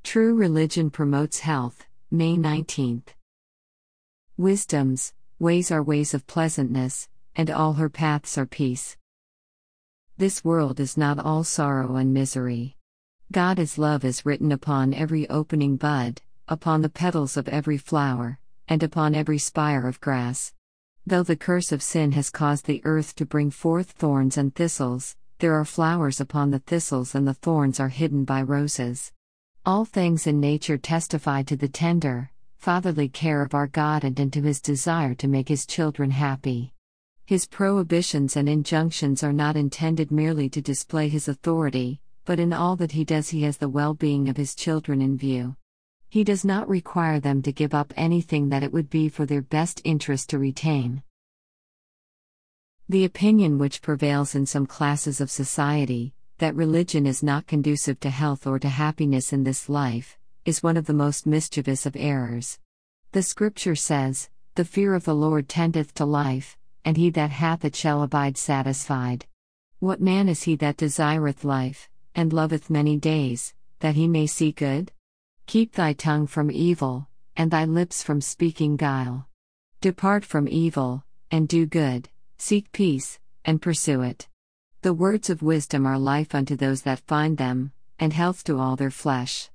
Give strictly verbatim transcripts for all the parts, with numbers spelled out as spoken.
True religion promotes health, May nineteenth. Wisdom's ways are ways of pleasantness, and all her paths are peace. This world is not all sorrow and misery. God is love is written upon every opening bud, upon the petals of every flower, and upon every spire of grass. Though the curse of sin has caused the earth to bring forth thorns and thistles, there are flowers upon the thistles and the thorns are hidden by roses. All things in nature testify to the tender, fatherly care of our God and into His desire to make His children happy. His prohibitions and injunctions are not intended merely to display His authority, but in all that He does He has the well-being of His children in view. He does not require them to give up anything that it would be for their best interest to retain. The opinion which prevails in some classes of society, that religion is not conducive to health or to happiness in this life, is one of the most mischievous of errors. The Scripture says, "The fear of the Lord tendeth to life, and he that hath it shall abide satisfied." What man is he that desireth life, and loveth many days, that he may see good? Keep thy tongue from evil, and thy lips from speaking guile. Depart from evil, and do good, seek peace, and pursue it. The words of wisdom are life unto those that find them, and health to all their flesh.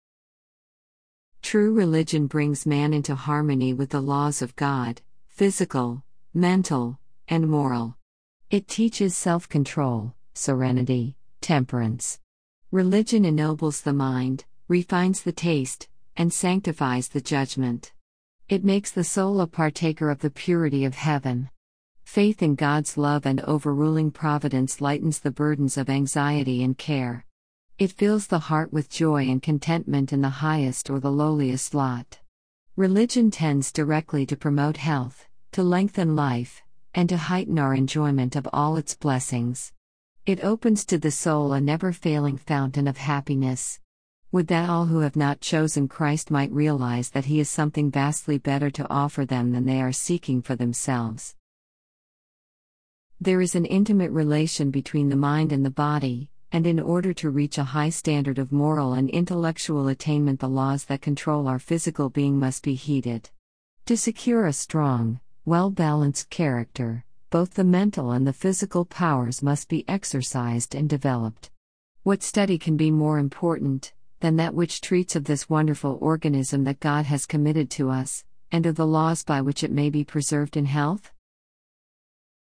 True religion brings man into harmony with the laws of God, physical, mental, and moral. It teaches self-control, serenity, temperance. Religion ennobles the mind, refines the taste, and sanctifies the judgment. It makes the soul a partaker of the purity of heaven. Faith in God's love and overruling providence lightens the burdens of anxiety and care. It fills the heart with joy and contentment in the highest or the lowliest lot. Religion tends directly to promote health, to lengthen life, and to heighten our enjoyment of all its blessings. It opens to the soul a never-failing fountain of happiness. Would that all who have not chosen Christ might realize that He is something vastly better to offer them than they are seeking for themselves. There is an intimate relation between the mind and the body, and in order to reach a high standard of moral and intellectual attainment, the laws that control our physical being must be heeded. To secure a strong, well-balanced character, both the mental and the physical powers must be exercised and developed. What study can be more important than that which treats of this wonderful organism that God has committed to us, and of the laws by which it may be preserved in health?